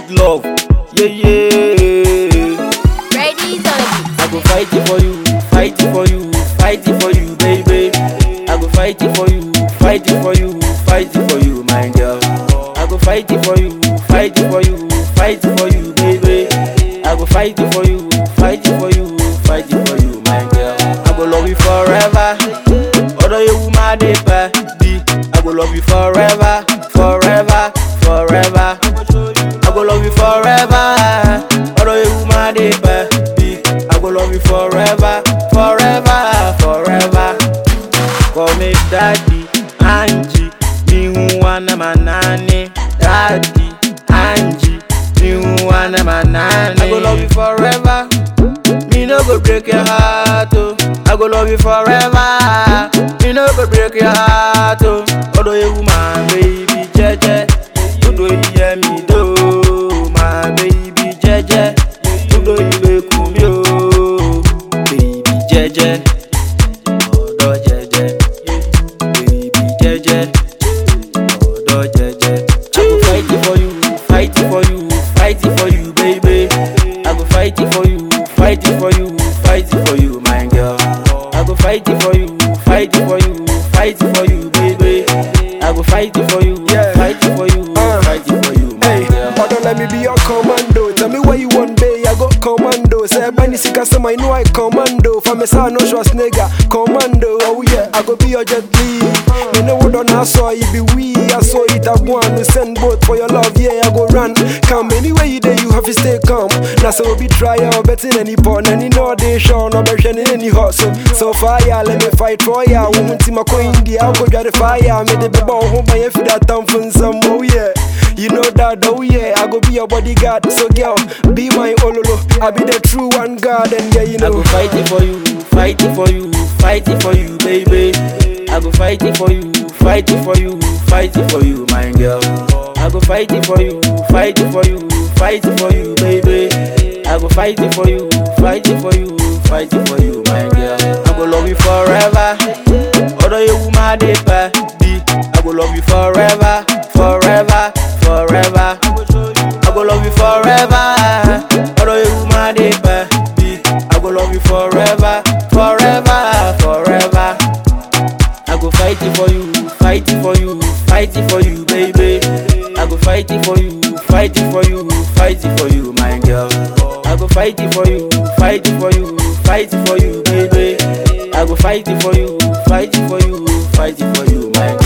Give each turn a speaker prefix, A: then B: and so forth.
A: with love. Yeah, yeah.
B: Ready, Zombie.
A: I go fight it for you, fight it for you, fight it for you, baby. I go fight it for you, fight it for you, fight it for you, my girl. I go fight it for you, fight it for you, fight it for you, baby. I go fight it for you, fight it for you, fight it for you, my girl. I go love you forever. Although you woman dey be, I go love you forever, forever, forever. I go love you forever. Although you woman dey be, I go love you forever, forever, forever. Call me daddy, Angie, me wanna manani. Daddy, Angie, me wanna manani. I go love you forever. Me no go break your heart, oh. I go love you forever. Me no go break your heart, oh. Although you woman, baby, jeje. Although you hear me do, my baby, jeje. Although you make me, oh, baby, jeje. Although jeje, baby, jeje. Although jeje. I go fight it for you, fight it for you, fight it for you, baby. I go fight it for you, fight it for you, fight it for you, my girl. I go fight it for you, fight it for you, fight it for you, baby. I go fight it for you, fight it for you, fight it for you, my girl.
C: Don't let me be your commando. Tell me where you want be, I go commando. Say when you see customer, I know I commando. For me, son, no Schwarzenegger, commando. Oh yeah, I go be your Jet Li. You know what I saw, you be we. I saw it at one. We send both for your love, yeah, I go run. Come anywhere you there, you have to stay calm. Now so we be try our bet in any pond, and you know they show no better in any hustle. So fire, let me fight for ya. Woman, see my coin, I'll go try the fire. Me the baby home, my for that town from some, oh yeah. You know that, oh yeah, I go be your bodyguard. So girl, be my ololo. I be the true one God, and yeah, you know.
A: I go fight it for you, fight it for you, fight it for you, baby. I go fight it for you, fight it for you, fight it for you, my girl. I go fight it for you, fight it for you, fight it for you, baby. I go fight it for you, fight it for you, fight it for you, my girl. I go love you forever. Although you woman dey be, I go love you forever, forever, forever. I go love you forever. Although you woman dey be, I go love you forever, forever, forever. I go fight it for you, fight it for you, fight it for you, baby. I go fight it for you, fight it for you, fight it for you, my girl. I go fight it for you, fight it for you, fight it for you, baby. I go fight it for you, fight it for you, fight it for you, my girl.